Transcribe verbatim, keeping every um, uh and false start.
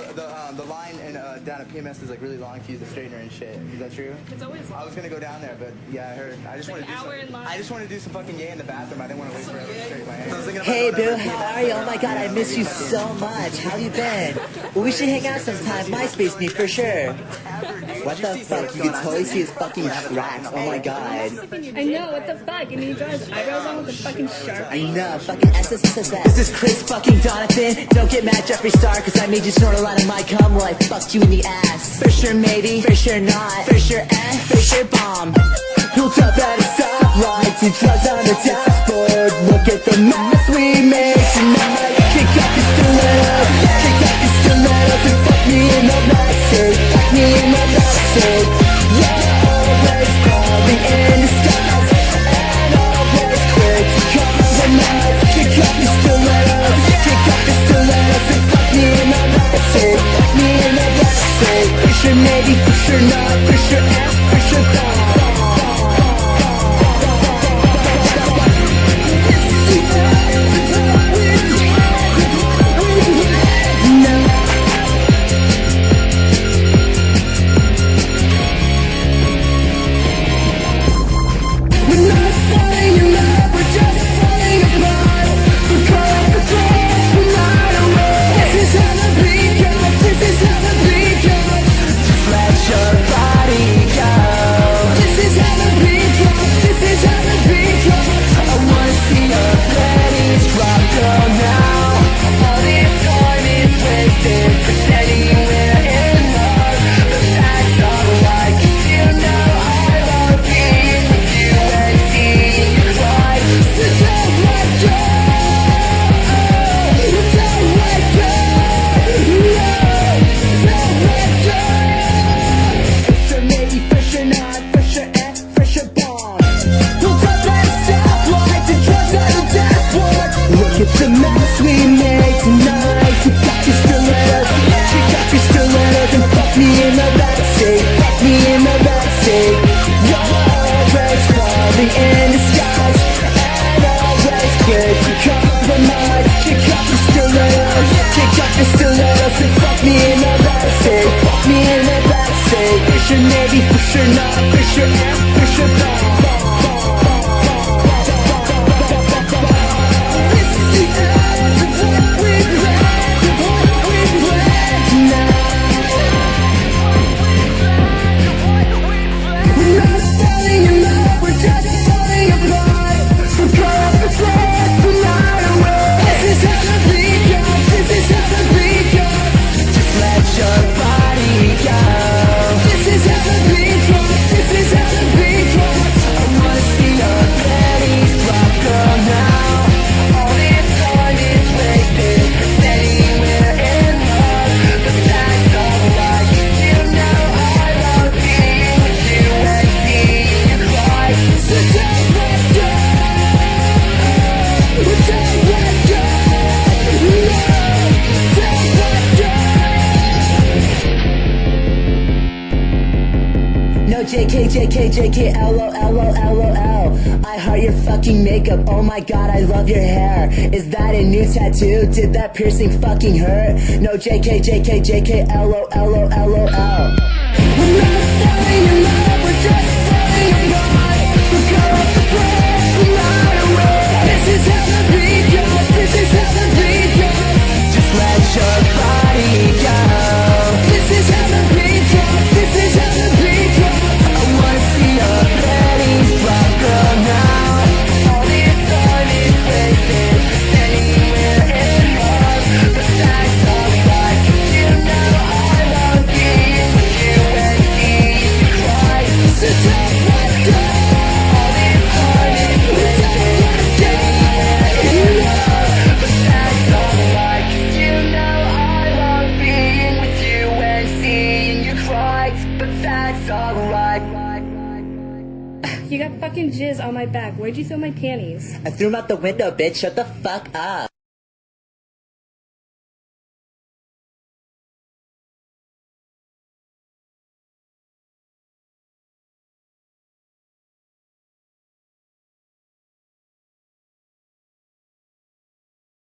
the um, the line in, uh, down at P M S is like really long to use the straightener and shit. Is that true? It's always long. I was gonna go down there, but yeah, I heard. I just Like want to an do hour some, in line. I just want to do some fucking gay in the bathroom. I didn't want to wait forever to straighten my hair. So I was thinking about Hey, going boo, over to how are you? Oh my god, I miss you so much. How you been? Well, we should hang out sometime. MySpace me for sure. What the fuck? You can totally see his fucking tracks. Oh my god. I know, what the fuck? And he draws eyebrows on with a fucking Sharpie. I know, fucking S S S S. This is Chris fucking Donovan. Don't get mad, Jeffree Star, cause I made you snort a lot of my cum while I fucked you in the ass. For sure, maybe. For sure, not. For sure, eh. For sure, bomb. Pulled up at a stoplight, two drugs on the dashboard. Look at the mess we made tonight. Kick up your stilettos, kick up your stilettos, and fuck me in the backseat, fuck me in the backseat. You're always falling in disguise, and always quick to compromise. Kick up your stilettos, kick up your stilettos, and fuck me in the backseat, fuck me in the backseat. For sure, maybe, for sure, not. For sure, and for sure, bomb. Look at the mess we made tonight. Kick up your stilettos, kick up your stilettos, and fuck me in the backseat, fuck me in the backseat. You're always falling in disguise, and always quick to compromise. Kick up your stilettos, kick up your stilettos, and fuck me in the backseat, fuck me in the backseat. For sure, maybe, for sure, not. For sure, and for sure, bomb. J K, J K, J K, L O, L O, L O, L. I heart your fucking makeup, oh my god, I love your hair. Is that a new tattoo? Did that piercing fucking hurt? No, J K, J K, J K, L O, L O, L O, L. We're not falling in love, we're just falling apart. We're cut off the glass, we're not aware. This is how the beat goes, this is how the beat goes. Just let your body go. This is how the beat goes, this is how the beat goes. You got fucking jizz on my back. Where'd you throw my panties? I threw them out the window, bitch. Shut the fuck up.